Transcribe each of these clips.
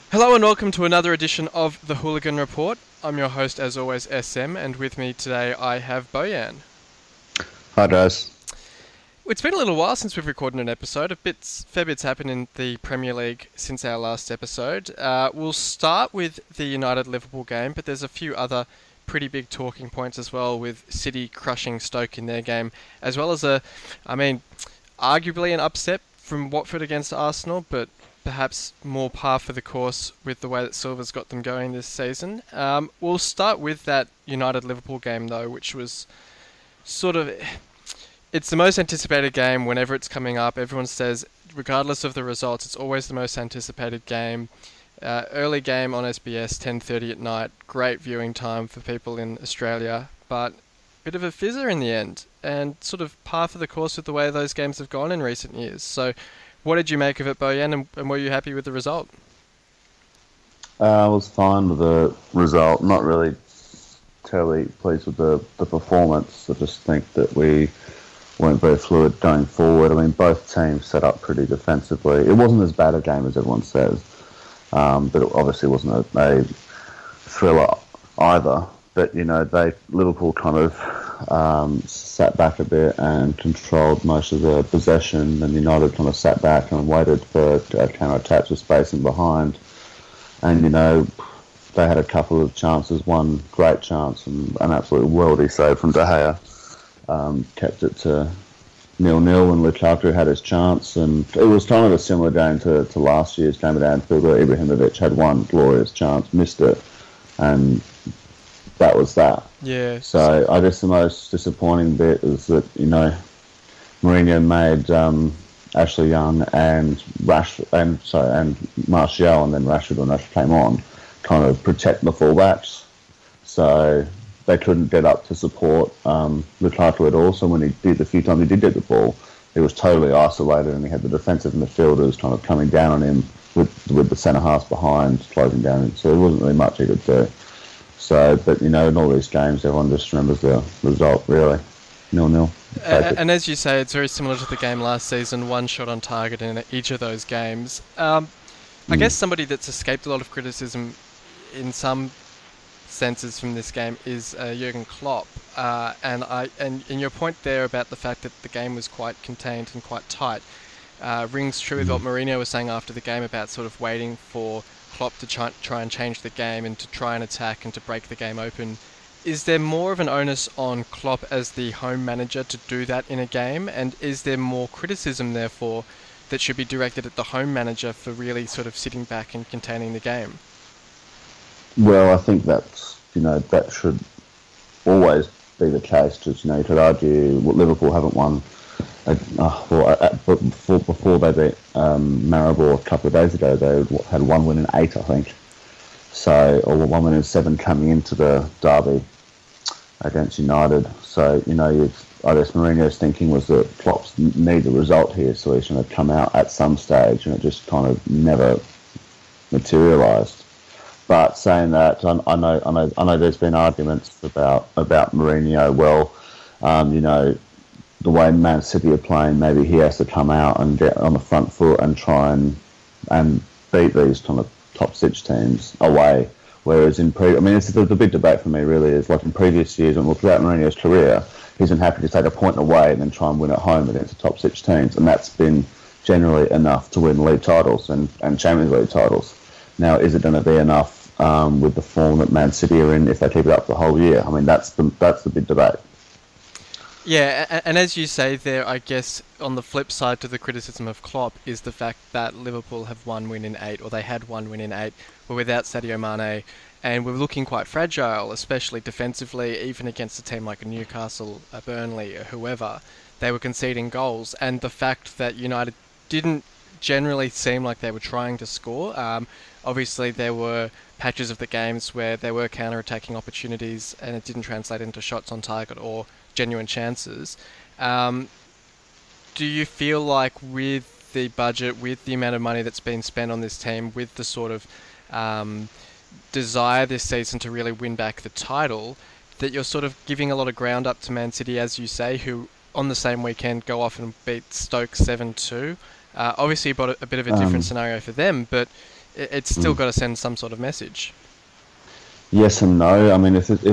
Hello and welcome to another edition of the Hooligan Report. I'm your host, as always, SM, and with me today I have Bojan. Hi, guys. It's been a little while since we've recorded an episode. Fair bits happened in the Premier League since our last episode. We'll start with the United-Liverpool game, but there's a few other pretty big talking points as well, with City crushing Stoke in their game, as well as arguably an upset from Watford against Arsenal, but perhaps more par for the course with the way that Silva's got them going this season. We'll start with that United-Liverpool game, though, which was sort of... It's the most anticipated game whenever it's coming up. Everyone says, regardless of the results, it's always the most anticipated game. Early game on SBS, 10:30 at night. Great viewing time for people in Australia, but bit of a fizzer in the end, and sort of par for the course with the way those games have gone in recent years. So what did you make of it, Bojan, and were you happy with the result? I was fine with the result. Not really terribly pleased with the performance. I just think that we weren't very fluid going forward. I mean, both teams set up pretty defensively. It wasn't as bad a game as everyone says, but it obviously wasn't a thriller either. But, Liverpool kind of sat back a bit and controlled most of the possession, and United kind of sat back and waited for counter-attacks with space in behind. And, they had a couple of chances, one great chance and an absolute worldie save from De Gea. Kept it to 0-0 when Lukaku had his chance, and it was kind of a similar game to last year's game at Anfield, where Ibrahimovic had one glorious chance, missed it, and that was that. Yeah. So I guess the most disappointing bit is that, Mourinho made Ashley Young and Martial, and then Rashford when Rashford came on, kind of protect the fullbacks. So they couldn't get up to support Lukaku at all. So when the few times he did get the ball, he was totally isolated, and he had the defensive midfielders kind of coming down on him with the centre halves behind, closing down him. So there wasn't really much he could do. So, but in all these games, everyone just remembers the result, really. 0-0. And as you say, it's very similar to the game last season, one shot on target in each of those games. I guess somebody that's escaped a lot of criticism in some senses from this game is Jurgen Klopp. And your point there about the fact that the game was quite contained and quite tight rings true with what Mourinho was saying after the game about sort of waiting for Klopp to try and change the game and to try and attack and to break the game open. Is there more of an onus on Klopp as the home manager to do that in a game? And is there more criticism, therefore, that should be directed at the home manager for really sort of sitting back and containing the game? Well, I think that should always be the case. Just, you could argue Liverpool haven't won before they beat Maribor a couple of days ago. They had one win in 8, I think. So, or one win in 7 coming into the derby against United. So, I guess Mourinho's thinking was that Klopp's need a result here, so he's going to come out at some stage, and it just kind of never materialised. But saying that, I know there's been arguments about Mourinho. Well, the way Man City are playing, maybe he has to come out and get on the front foot and try and beat these kind of top 6 teams away. Whereas it's the big debate for me really is, like in previous years, and throughout Mourinho's career, he's been happy to take a point away and then try and win at home against the top 6 teams, and that's been generally enough to win league titles and Champions League titles. Now, is it going to be enough with the form that Man City are in if they keep it up the whole year? I mean, that's the big debate. Yeah, and as you say there, I guess on the flip side to the criticism of Klopp is the fact that Liverpool have one win in 8, or they had one win in 8, were without Sadio Mane, and were looking quite fragile, especially defensively, even against a team like Newcastle, Burnley, or whoever. They were conceding goals, and the fact that United didn't generally seem like they were trying to score. Obviously, there were patches of the games where there were counter-attacking opportunities, and it didn't translate into shots on target or genuine chances. Do you feel like with the budget, with the amount of money that's been spent on this team, with the sort of desire this season to really win back the title, that you're sort of giving a lot of ground up to Man City, as you say, who on the same weekend go off and beat Stoke 7-2? Obviously, a bit of a different scenario for them, but it's still got to send some sort of message. Yes and no. I mean,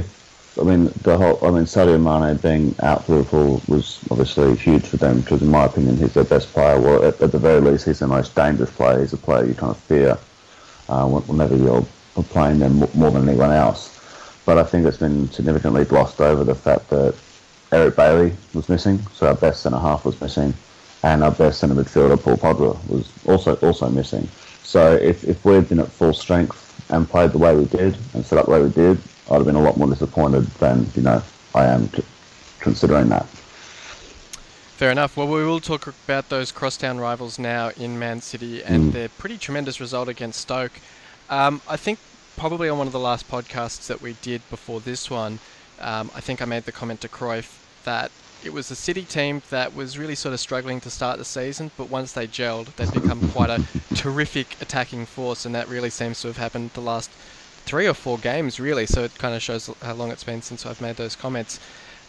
Sadio Mane being out for Liverpool was obviously huge for them because, in my opinion, he's their best player. Well, at the very least, he's their most dangerous player. He's a player you kind of fear whenever you're playing them more than anyone else. But I think it's been significantly glossed over the fact that Eric Bailey was missing, so our best centre half was missing, and our best centre midfielder Paul Pogba was also missing. So if we'd been at full strength and played the way we did and set up the way we did, I'd have been a lot more disappointed than I am considering that. Fair enough. Well, we will talk about those crosstown rivals now in Man City and their pretty tremendous result against Stoke. I think probably on one of the last podcasts that we did before this one, I think I made the comment to Cruyff that it was a City team that was really sort of struggling to start the season, but once they gelled, they'd become quite a terrific attacking force, and that really seems to have happened the last 3 or 4 games, really, so it kind of shows how long it's been since I've made those comments.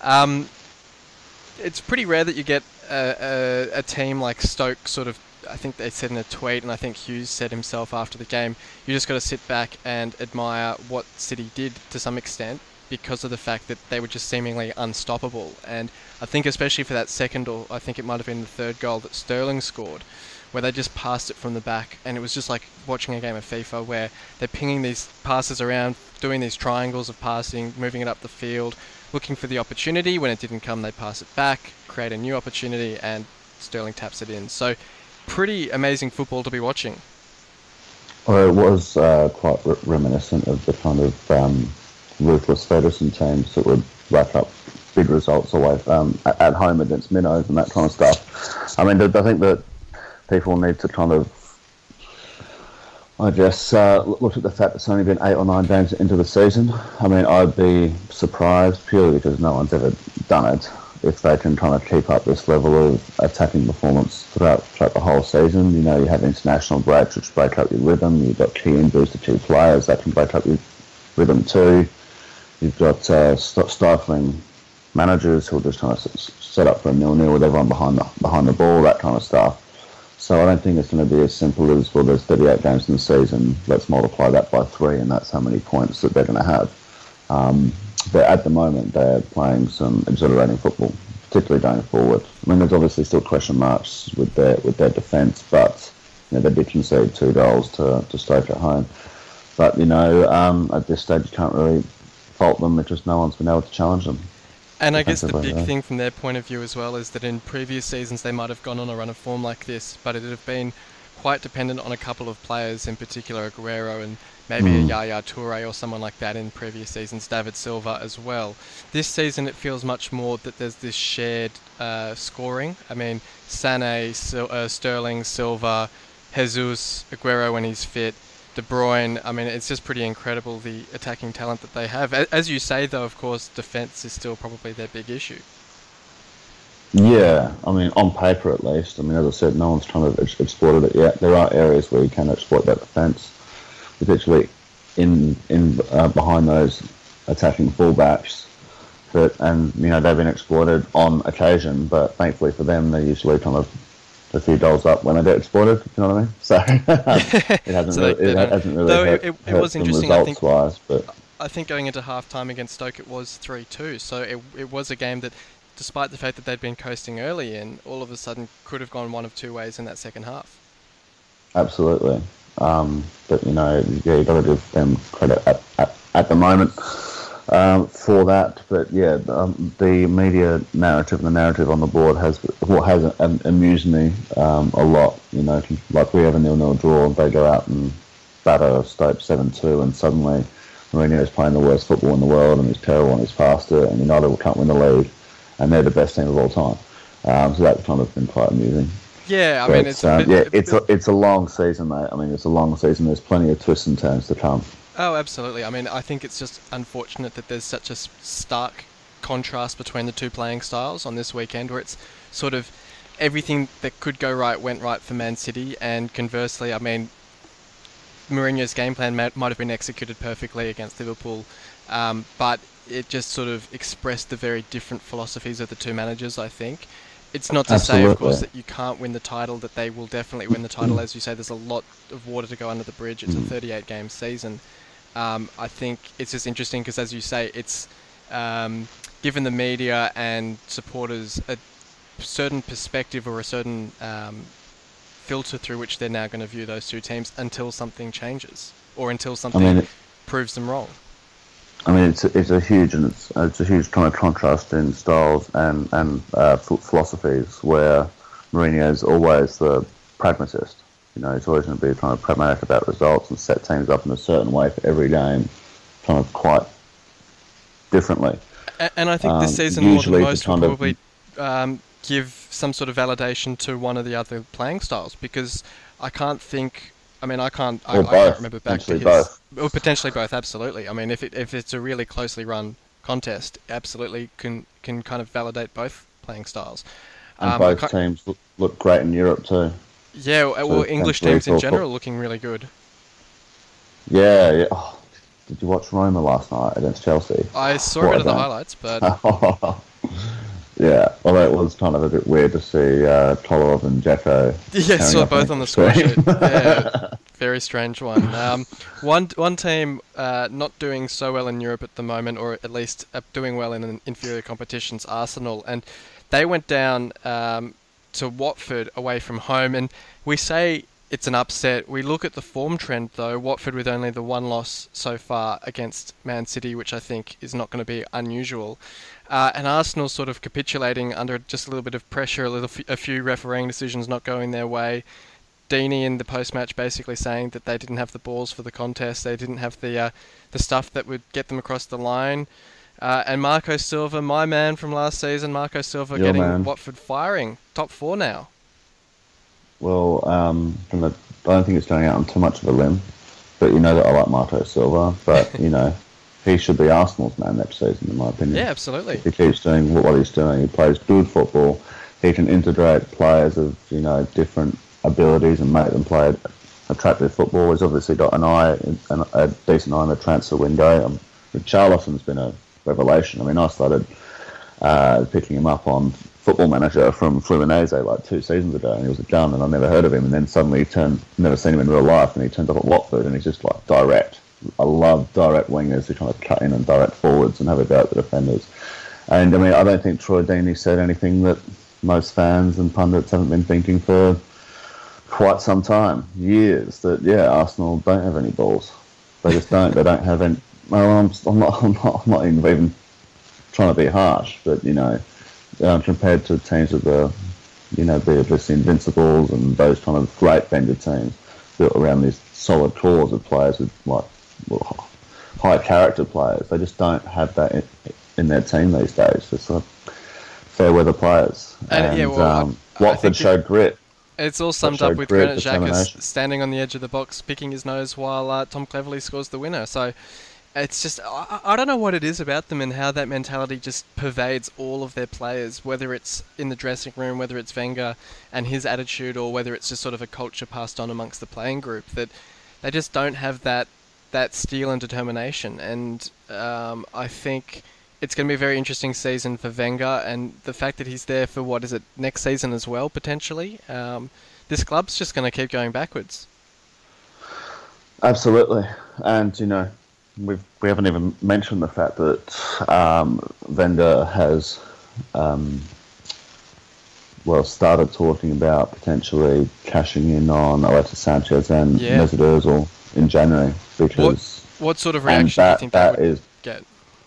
It's pretty rare that you get a team like Stoke sort of, I think they said in a tweet, and I think Hughes said himself after the game, you just got to sit back and admire what City did to some extent because of the fact that they were just seemingly unstoppable. And I think especially for that second, or I think it might have been the third goal that Sterling scored, where they just passed it from the back, and it was just like watching a game of FIFA where they're pinging these passes around, doing these triangles of passing, moving it up the field, looking for the opportunity. When it didn't come, they pass it back, create a new opportunity, and Sterling taps it in. So pretty amazing football to be watching. Well, it was quite reminiscent of the kind of ruthless Ferguson teams that would rack up big results away at home against minnows and that kind of stuff. I mean, I think that people need to kind of, I guess, look at the fact that it's only been 8 or 9 games into the season. I mean, I'd be surprised, purely because no one's ever done it, if they can kind of keep up this level of attacking performance throughout the whole season. You have international breaks which break up your rhythm. You've got key injuries to key players that can break up your rhythm too. You've got stifling managers who are just trying to set up for a 0-0 with everyone behind the ball, that kind of stuff. So I don't think it's going to be as simple as, well, there's 38 games in the season, let's multiply that by 3 and that's how many points that they're going to have. But at the moment they're playing some exhilarating football, particularly going forward. I mean, there's obviously still question marks with their defence, but they did concede 2 goals to Stoke at home. But at this stage you can't really fault them because no one's been able to challenge them. And I guess the big thing from their point of view as well is that in previous seasons they might have gone on a run of form like this, but it would have been quite dependent on a couple of players, in particular Aguero and maybe a Yaya Toure or someone like that in previous seasons, David Silva as well. This season it feels much more that there's this shared scoring. I mean, Sané, Sterling, Silva, Jesus, Aguero when he's fit, De Bruyne. I mean, it's just pretty incredible, the attacking talent that they have. As you say, though, of course, defence is still probably their big issue. Yeah, I mean, on paper at least. I mean, as I said, no one's trying to exploit it yet. There are areas where you can exploit that defence, particularly in behind those attacking fullbacks. And they've been exploited on occasion, but thankfully for them, they're usually kind of a few goals up when they get exploited, if you know what I mean? So it hasn't really hurt it was interesting, results-wise. But I think going into half-time against Stoke, it was 3-2. So it was a game that, despite the fact that they'd been coasting early in, all of a sudden could have gone one of 2 ways in that second half. Absolutely. But, you've got to give them credit at the moment for that. But, yeah, the media narrative and the narrative on the board has amused me a lot. Like we have a 0-0 draw, they go out and batter Stoke 7-2, and suddenly Mourinho's playing the worst football in the world, and he's terrible and he's faster, and United can't win the league, and they're the best team of all time. So that's kind of been quite amusing. Yeah, I mean, it's a long season, mate. I mean, it's a long season. There's plenty of twists and turns to come. Oh, absolutely. I mean, I think it's just unfortunate that there's such a stark contrast between the two playing styles on this weekend, where it's sort of everything that could go right went right for Man City, and conversely, I mean, Mourinho's game plan might have been executed perfectly against Liverpool, but it just sort of expressed the very different philosophies of the two managers, I think. It's not to say, of course, that you can't win the title, that they will definitely win the title. As you say, there's a lot of water to go under the bridge. It's a 38-game season. I think it's just interesting because, as you say, it's given the media and supporters a certain perspective or a certain filter through which they're now going to view those two teams until something changes or until something proves them wrong. I mean, it's a huge kind of contrast in styles and philosophies, where Mourinho's always the pragmatist. You know, he's always going to be kind of pragmatic about results and set teams up in a certain way for every game, kind of quite differently. And I think this season, more than most, will probably give some sort of validation to one of the other playing styles, because I can't think. I mean, I can't remember back to his... Both. Or potentially both, absolutely. I mean, if it's a really closely run contest, absolutely can kind of validate both playing styles. And both teams look great in Europe too. Yeah, well, English teams in general looking really good. Yeah. Oh, did you watch Roma last night against Chelsea? I saw a bit of the highlights, but... Yeah, although it was kind of a bit weird to see Kolarov and Dzeko. Yeah, saw both on the score sheet. Yeah, very strange one. One team not doing so well in Europe at the moment, or at least doing well in inferior competitions, Arsenal, and they went down to Watford away from home, and we say it's an upset. We look at the form trend, though. Watford with only the one loss so far against Man City, which I think is not going to be unusual. And Arsenal sort of capitulating under just a little bit of pressure, a few refereeing decisions not going their way. Deeney in the post-match basically saying that they didn't have the balls for the contest, they didn't have the stuff that would get them across the line. And Marco Silva, my man from last season, getting Watford firing. Top 4 now. Well, I don't think it's going out on too much of a limb, but you know that I like Marco Silva, but you know, he should be Arsenal's man next season, in my opinion. Yeah, absolutely. He keeps doing what he's doing. He plays good football. He can integrate players of, you know, different abilities and make them play attractive football. He's obviously got a decent eye in the transfer window. Richarlison's been a revelation. I mean, I started picking him up on Football Manager from Fluminense like 2 seasons ago, and he was a gun, and I never heard of him. And then suddenly never seen him in real life, and he turned up at Watford, and he's just like direct. I love direct wingers who kind of cut in and direct forwards and have a go at the defenders. And I mean, I don't think Troy Deeney said anything that most fans and pundits haven't been thinking for quite some time, years. That Arsenal don't have any balls. They just don't. They don't have any. Well, I'm not even trying to be harsh, but you know, compared to teams of the Invincibles and those kind of great Wenger teams built around these solid cores of players with like high character players, they just don't have that in their team these days. It's like fair weather players. Watford showed grit. It's all summed up with Granit Xhaka standing on the edge of the box, picking his nose while Tom Cleverley scores the winner. So it's just, I don't know what it is about them and how that mentality just pervades all of their players, whether it's in the dressing room, whether it's Wenger and his attitude, or whether it's just sort of a culture passed on amongst the playing group, that they just don't have that steel and determination. And I think it's going to be a very interesting season for Wenger, and the fact that he's there for, next season as well, potentially. This club's just going to keep going backwards. Absolutely. And, you know, we haven't even mentioned the fact that Wenger has started talking about potentially cashing in on Alexis Sanchez and Mesut Ozil in January, because what sort of reaction do you think that would get?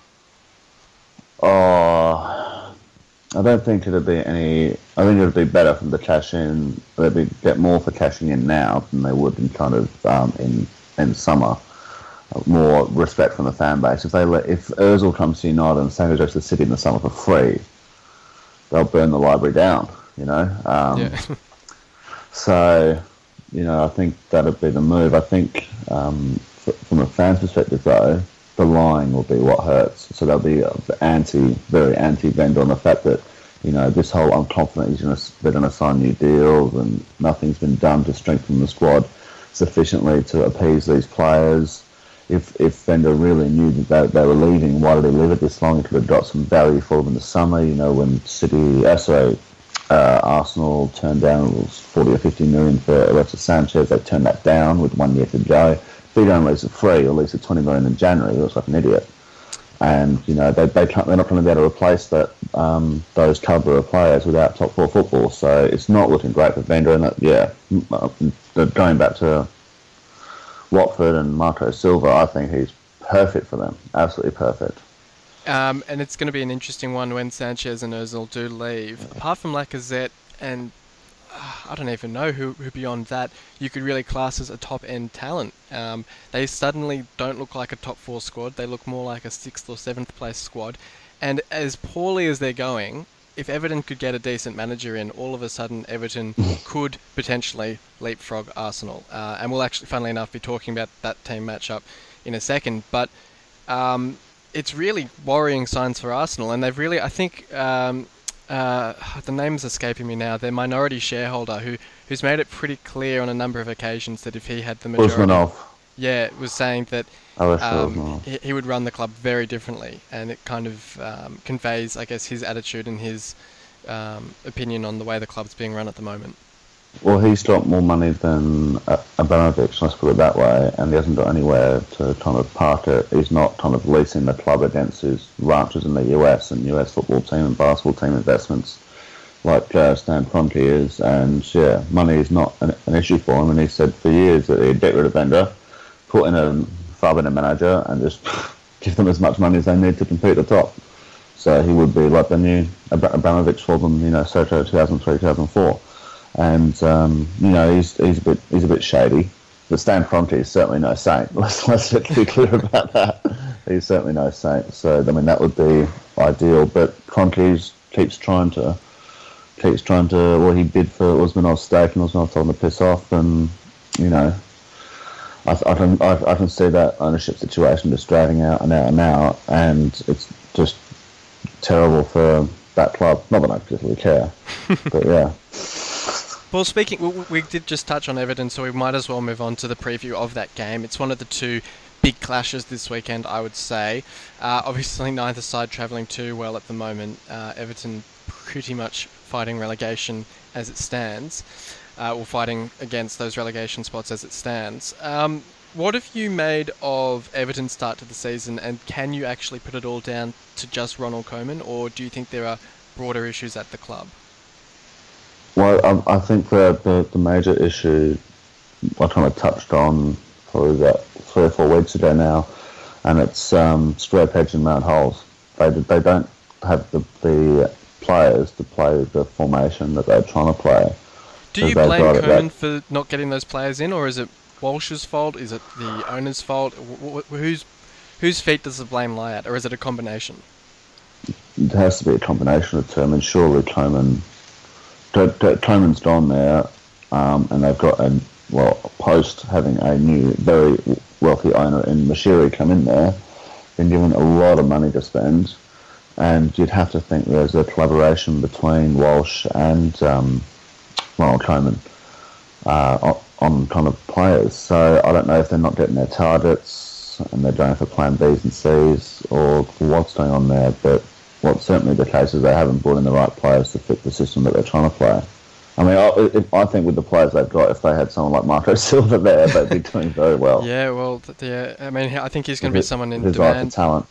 Oh, I don't think it'd be any. I think it'd be better for them to cash in. They'd get more for cashing in now than they would in kind of in summer. More respect from the fan base. If Ozil comes to United and Sanchez goes to City in the summer for free, they'll burn the library down. You know. So, you know, I think that'd be the move. I think from a fan's perspective, though, the lying will be what hurts. So they'll be very anti-Wenger on the fact that, you know, this whole I'm confident they're going to sign new deals and nothing's been done to strengthen the squad sufficiently to appease these players. If Wenger really knew that they were leaving, why did he leave it this long? He could have got some value for them in the summer, you know, when Arsenal turned down, it was 40 or 50 million for Alexis Sanchez. They turned that down with 1 year to go. If you don't lease it free or lease it 20 million in January, he looks like an idiot. And they're not going to be able to replace that those calibre of players without top four football. So it's not looking great for Wenger. And going back to Watford and Marco Silva, I think he's perfect for them. Absolutely perfect. And it's going to be an interesting one when Sanchez and Ozil do leave. Apart from Lacazette and I don't even know who beyond that you could really class as a top-end talent. They suddenly don't look like a top-4 squad. They look more like a 6th or 7th place squad. And as poorly as they're going, if Everton could get a decent manager in, all of a sudden Everton could potentially leapfrog Arsenal. And we'll actually, funnily enough, be talking about that team matchup in a second. But it's really worrying signs for Arsenal. And they've really, I think... the name's escaping me now. Their minority shareholder, who's made it pretty clear on a number of occasions that if he had the majority, was saying that he would run the club very differently, and it kind of conveys, I guess, his attitude and his opinion on the way the club's being run at the moment. Well, he's got more money than Abramovich, let's put it that way, and he hasn't got anywhere to kind of park it. He's not kind of leasing the club against his ranches in the US and US football team and basketball team investments like Stan Kroenke is. And money is not an issue for him. And he said for years that he'd get rid of Wenger, put in a far-better manager, and just give them as much money as they need to compete at the top. So he would be like the new Abramovich for them, circa 2003, 2004. And he's a bit shady, but Stan Kroenke is certainly no saint. Let's be clear about that. He's certainly no saint. So that would be ideal. But Kroenke keeps trying to. Well, he bid for Usmanov's stake, and Usmanov told him to piss off. And I can see that ownership situation just dragging out and out and out, and it's just terrible for that club. Not that I particularly care, but yeah. Well, we did just touch on Everton, so we might as well move on to the preview of that game. It's one of the two big clashes this weekend, I would say. Obviously, neither side travelling too well at the moment. Everton pretty much fighting relegation as it stands, or fighting against those relegation spots as it stands. What have you made of Everton's start to the season, and can you actually put it all down to just Ronald Koeman, or do you think there are broader issues at the club? Well, I think the major issue I kind of touched on probably about 3 or 4 weeks ago now, and it's square pegs and round holes. They don't have the players to play the formation that they're trying to play. Do you blame Koeman for not getting those players in, or is it Walsh's fault? Is it the owner's fault? Whose feet does the blame lie at, or is it a combination? It has to be a combination of two. I mean, surely Koeman's gone there, and they've got post having a new, very wealthy owner in Moshiri come in there, been given a lot of money to spend, and you'd have to think there's a collaboration between Walsh and Ronald Koeman on kind of players. So I don't know if they're not getting their targets and they're going for plan Bs and Cs or what's going on there, but what's certainly the case is they haven't brought in the right players to fit the system that they're trying to play. I mean, I think with the players they've got, if they had someone like Marco Silva there, they'd be doing very well. Yeah, well, I mean, I think he's going to be someone in demand. Talent.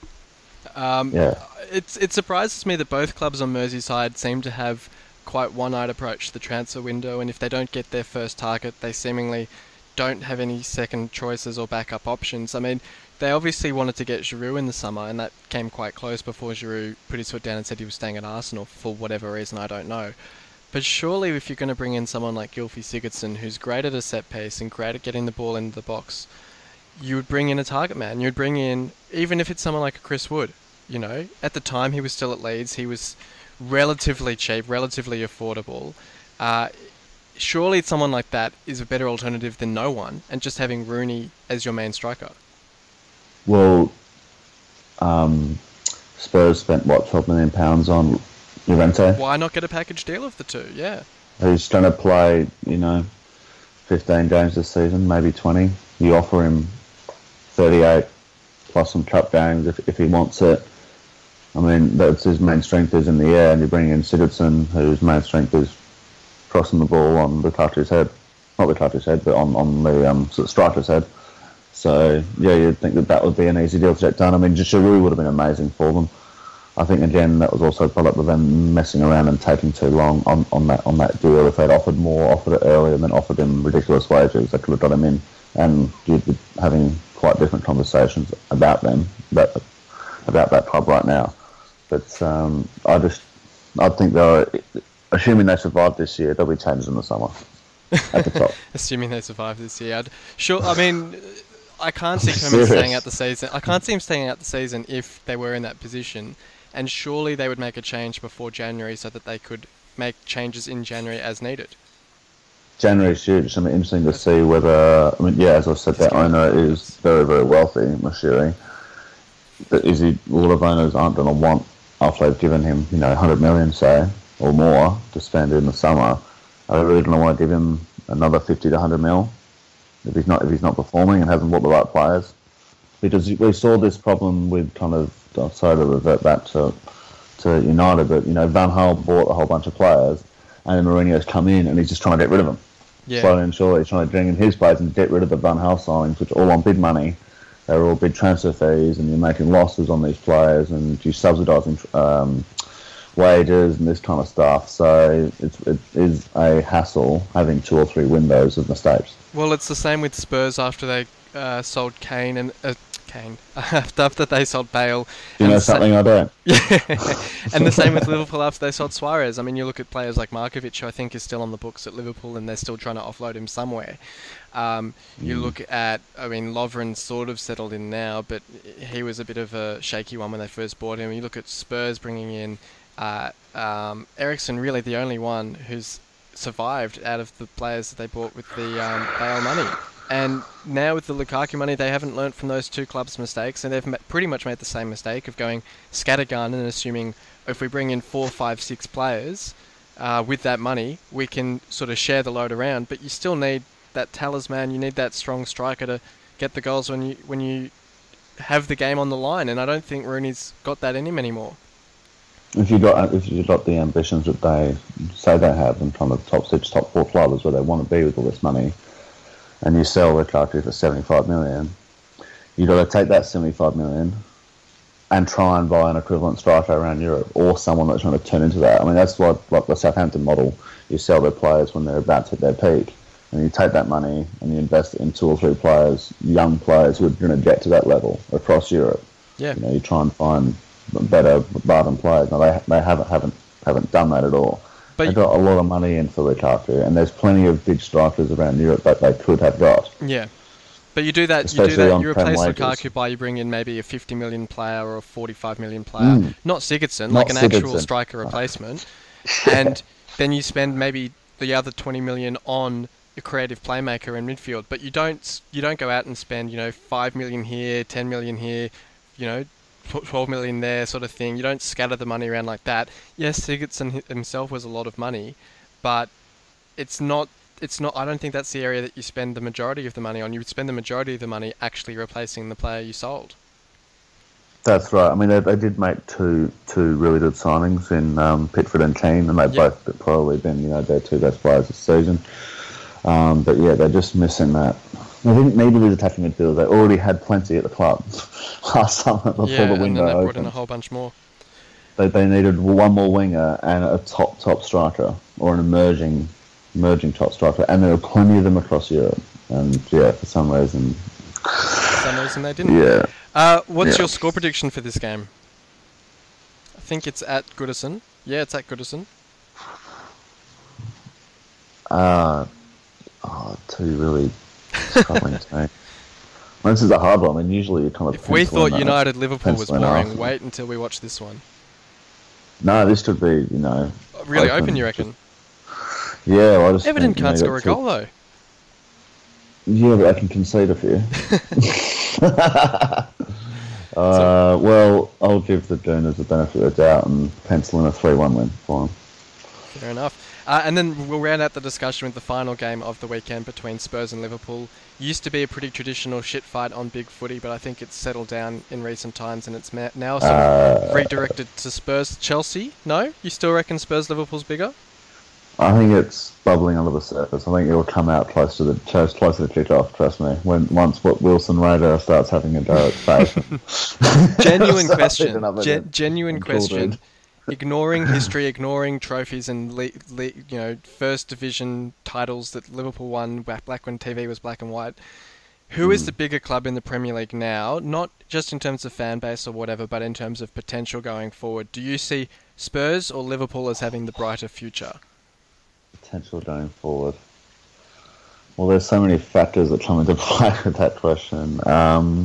It surprises me that both clubs on Merseyside seem to have quite one-eyed approach to the transfer window, and if they don't get their first target, they seemingly don't have any second choices or backup options. I mean, they obviously wanted to get Giroud in the summer, and that came quite close before Giroud put his foot down and said he was staying at Arsenal for whatever reason, I don't know. But surely if you're going to bring in someone like Gylfi Sigurdsson, who's great at a set piece and great at getting the ball into the box, you would bring in a target man. You'd bring in, even if it's someone like a Chris Wood, at the time he was still at Leeds, he was relatively cheap, relatively affordable. Surely someone like that is a better alternative than no one, and just having Rooney as your main striker. Well, Spurs spent, £12 million on Llorente? Why not get a package deal of the two? Yeah. He's going to play, 15 games this season, maybe 20. You offer him 38 plus some cup games if he wants it. I mean, that's his main strength is in the air, and you bring in Sigurdsson, whose main strength is crossing the ball on Lukaku's head. Not Lukaku's head, but on the sort of striker's head. So, yeah, you'd think that would be an easy deal to get done. I mean, Giroud would have been amazing for them. I think, again, that was also a product of them messing around and taking too long on that deal. If they'd offered more, offered it earlier, and then offered him ridiculous wages, they could have got him in. And you'd be having quite different conversations about them, about that club right now. But I think assuming they survive this year, there'll be changes in the summer at the top. Assuming they survive this year, I mean, I can't see Kermit staying out the season. I can't see him staying out the season if they were in that position. And surely they would make a change before January so that they could make changes in January as needed. January's huge. I mean, interesting to see whether. I mean, yeah, as I said, their owner is very, very wealthy, Moshiri. But a lot of owners aren't going to want, after they've given him, 100 million, say, or more, to spend in the summer. Are they really going to want to give him another 50 to 100 mil if he's not performing and hasn't bought the right players? Because we saw this problem with sorry to revert back to United, but Van Gaal bought a whole bunch of players, and then Mourinho's come in and he's just trying to get rid of them. Yeah. Slowly and surely, he's trying to bring in his players and get rid of the Van Gaal signings, which are all on big money. They're all big transfer fees, and you're making losses on these players, and you're subsidising wages and this kind of stuff. So it is a hassle having 2 or 3 windows of mistakes. Well, it's the same with Spurs after they sold Kane and after they sold Bale. Do you know something I don't? Yeah, and the same with Liverpool after they sold Suarez. I mean, you look at players like Markovic, who I think is still on the books at Liverpool, and they're still trying to offload him somewhere. You look at, Lovren's sort of settled in now, but he was a bit of a shaky one when they first bought him. You look at Spurs bringing in Eriksen, really the only one who's survived out of the players that they bought with the Bale money. And now with the Lukaku money, they haven't learnt from those 2 clubs' mistakes, and they've pretty much made the same mistake of going scattergun and assuming if we bring in 4, 5, 6 players with that money, we can sort of share the load around. But you still need that talisman, you need that strong striker to get the goals when you have the game on the line, and I don't think Rooney's got that in him anymore. If you got the ambitions that they say they have in kind of top 6, top 4 clubs where they want to be with all this money, and you sell Lukaku for 75 million, you've got to take that 75 million and try and buy an equivalent striker around Europe, or someone that's trying to turn into that. I mean, that's what, like the Southampton model, you sell their players when they're about to hit their peak, and you take that money and you invest it in 2 or 3 players, young players who are going to get to that level across Europe. Yeah. You try and find better bargain players. Now, they haven't done that at all. But they've got a lot of money in for Lukaku, and there's plenty of big strikers around Europe that they could have got. Yeah. But you do that, you replace Lukaku by you bring in maybe a 50 million player or a 45 million player, not Sigurdsson, like an actual striker replacement, and then you spend maybe the other 20 million on a creative playmaker in midfield. But you don't go out and spend 5 million here, 10 million here, 12 million there, sort of thing. You don't scatter the money around like that. Yes, Sigurdsson himself was a lot of money, but it's not. I don't think that's the area that you spend the majority of the money on. You would spend the majority of the money actually replacing the player you sold. That's right. I mean, they did make two really good signings in Pickford and Keane, and they've both probably been their 2 best players this season. But yeah, they're just missing that. They didn't need to lose attacking midfielders. They already had plenty at the club last summer before the window opened. And then they brought in a whole bunch more. They needed one more winger and a top striker, or an emerging top striker, and there were plenty of them across Europe. And yeah, for some reason they didn't. Yeah. What's your score prediction for this game? I think it's at Goodison. Yeah, it's at Goodison. 2 really struggling to me. Well, this is a hard one. I mean, usually you kind of. If we thought United Liverpool was boring, wait until we watch this one. No, this could be, really open, you reckon? Yeah, well, I just Everton can't score a goal though. Yeah, but I can concede a few. Well, I'll give the Gooners the benefit of the doubt and pencil in a 3-1 win for them. Fair enough. And then we'll round out the discussion with the final game of the weekend between Spurs and Liverpool. Used to be a pretty traditional shit fight on big footy, but I think it's settled down in recent times and it's now sort of redirected to Spurs Chelsea. No? You still reckon Spurs Liverpool's bigger? I think it's bubbling under the surface. I think it'll come out close to the kick-off, trust me. Once Wilson Radar starts having a go at face. Genuine question. Genuine question. Ignoring history, ignoring trophies and first division titles that Liverpool won back when TV was black and white. Who is the bigger club in the Premier League now? Not just in terms of fan base or whatever, but in terms of potential going forward. Do you see Spurs or Liverpool as having the brighter future? Potential going forward. Well, there's so many factors that come into play with that question. Well,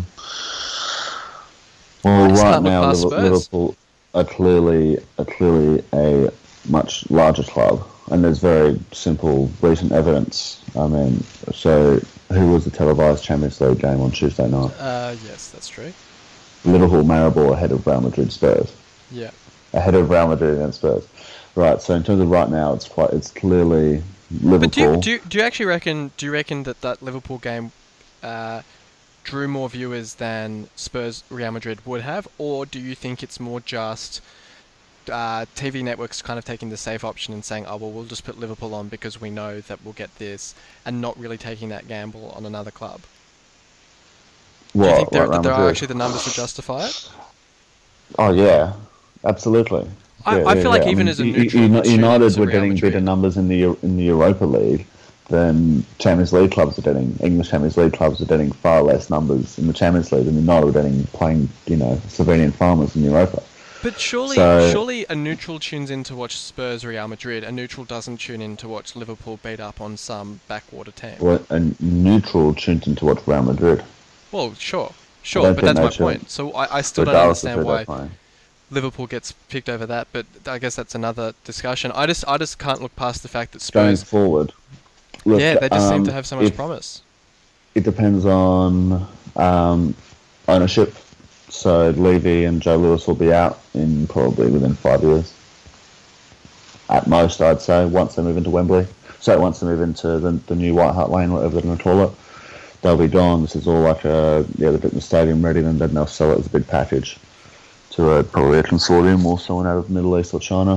right now Liverpool are clearly a much larger club, and there's very simple recent evidence. I mean, so who was the televised Champions League game on Tuesday night? Yes, that's true. Liverpool Maribor ahead of Real Madrid Spurs. Yeah. Ahead of Real Madrid against Spurs. Right. So in terms of right now, it's clearly Liverpool. But do you actually reckon? Do you reckon that Liverpool game drew more viewers than Spurs Real Madrid would have, or do you think it's more just TV networks kind of taking the safe option and saying, oh well, we'll just put Liverpool on because we know that we'll get this, and not really taking that gamble on another club? Do you think there are actually the numbers to justify it? Oh yeah, absolutely. I feel like even as a neutral, United were getting better numbers in the Europa League than Champions League clubs are getting. English Champions League clubs are getting far less numbers in the Champions League than United are playing Slovenian farmers in Europa. But surely a neutral tunes in to watch Spurs Real Madrid. A neutral doesn't tune in to watch Liverpool beat up on some backwater team. Well, a neutral tunes in to watch Real Madrid. Well, sure, but that's my point. So I still don't understand why Liverpool gets picked over that, but I guess that's another discussion. I just can't look past the fact that Spurs going forward. Look, they just seem to have so much promise. It depends on ownership. So Levy and Joe Lewis will be out in probably within 5 years. At most, I'd say, once they move into Wembley. So once they move into the new White Hart Lane, whatever they're going to call it, they'll be gone. This is all like they're getting the stadium ready, and then they'll sell it as a big package to probably a consortium or someone out of the Middle East or China.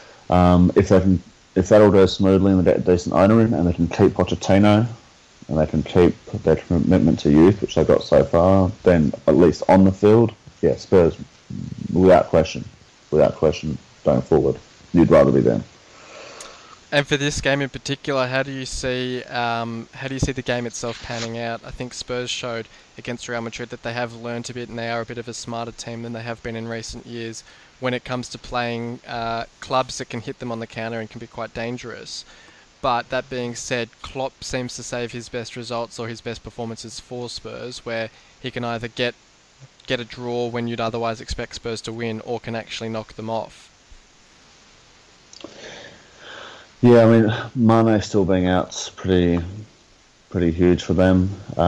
If that all goes smoothly and they get a decent owner in, and they can keep Pochettino, and they can keep their commitment to youth, which they've got so far, then at least on the field, yeah, Spurs, without question, going forward, you'd rather be them. And for this game in particular, how do you see the game itself panning out? I think Spurs showed against Real Madrid that they have learnt a bit, and they are a bit of a smarter team than they have been in recent years when it comes to playing clubs that can hit them on the counter and can be quite dangerous. But that being said, Klopp seems to save his best results or his best performances for Spurs, where he can either get a draw when you'd otherwise expect Spurs to win, or can actually knock them off. Yeah, I mean, Mane still being out's pretty huge for them.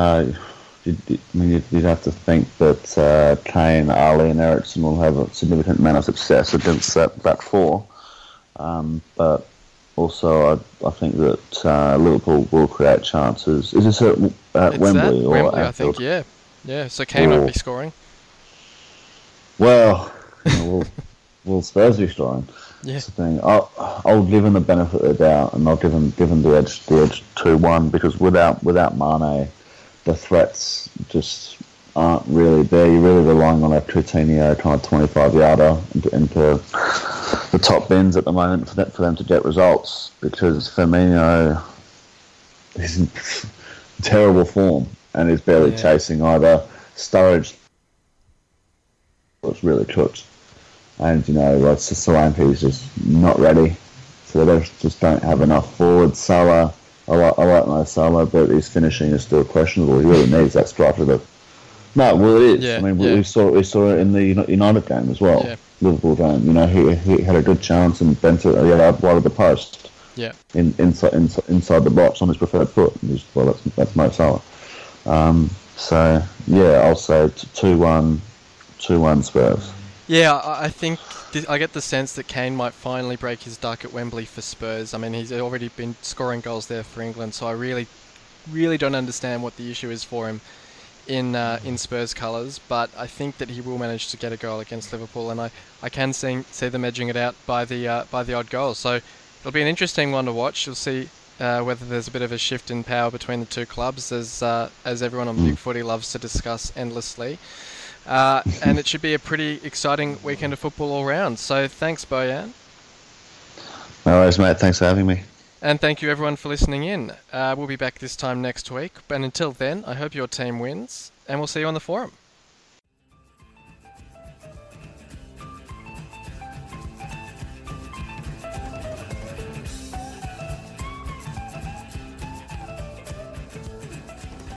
You'd have to think that Kane, Ali, and Eriksen will have a significant amount of success against that four. But also, I think that Liverpool will create chances. Is this at Wembley or Wembley? I think, yeah. So Kane won't be scoring. Well, will Spurs be scoring? Yeah. That's the thing. I'll give him the benefit of the doubt, and I'll give him the edge 2-1, because without Mane, the threats just aren't really there. You're really relying on a Coutinho kind of 25-yarder into the top bins at the moment for them to get results, because Firmino is in terrible form and is barely chasing either. Sturridge was really cooked. And, Solanke is just not ready. So they just don't have enough forward. Salah, I like my Salah, but his finishing is still questionable. He really needs that striker. No, well, it is. Yeah, I mean, we saw it in the United game as well. Yeah. Liverpool game. He had a good chance and bent it wide of the post. Yeah. Inside the box on his preferred foot. That's Mo Salah. So yeah, I'll say 2-1 Spurs. Yeah, I think I get the sense that Kane might finally break his duck at Wembley for Spurs. I mean, he's already been scoring goals there for England, so I really don't understand what the issue is for him in Spurs colours. But I think that he will manage to get a goal against Liverpool, and I can see them edging it out by the odd goal. So it'll be an interesting one to watch. You'll see whether there's a bit of a shift in power between the two clubs, as everyone on Big Footy loves to discuss endlessly. And it should be a pretty exciting weekend of football all round. So thanks, Bojan. No worries, mate. Thanks for having me. And thank you, everyone, for listening in. We'll be back this time next week. And until then, I hope your team wins, and we'll see you on the forum.